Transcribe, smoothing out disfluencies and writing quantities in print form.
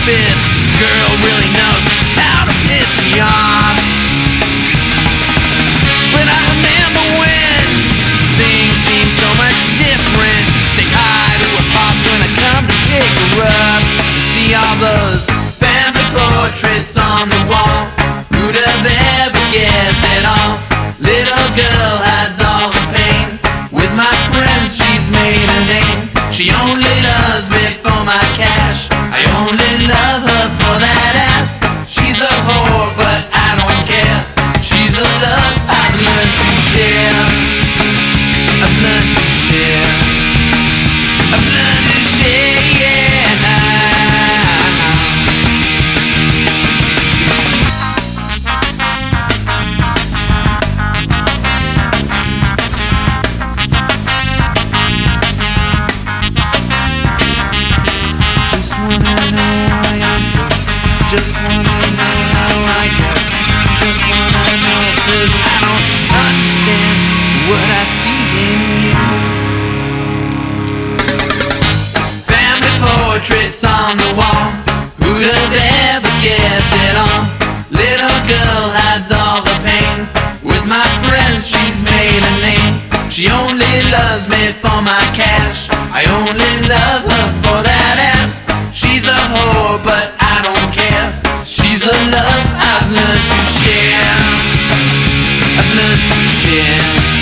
fist. Girl really knows how to piss me off. But I remember when things seemed so much different. Say hi to her pops when I come to pick her up. See all those family portraits on the wall. Who'd have ever guessed at all? Little girl hides all the pain. With my friends she's made a name. She only loves me for my cash. I only love her for that ass. She's a whore but I don't care. She's a love I've learned to share. I've learned to share. I've learned to share, yeah. Just wanna know how I get. Just wanna know, 'cause I don't understand what I see in you. Family portraits on the wall. Who'd have ever guessed it all? Little girl hides all the pain. With my friends she's made a name. She only loves me for my cash. I only love her for that ass. She's a whore but I don't care. She's a love I've learned to share. I've learned to share.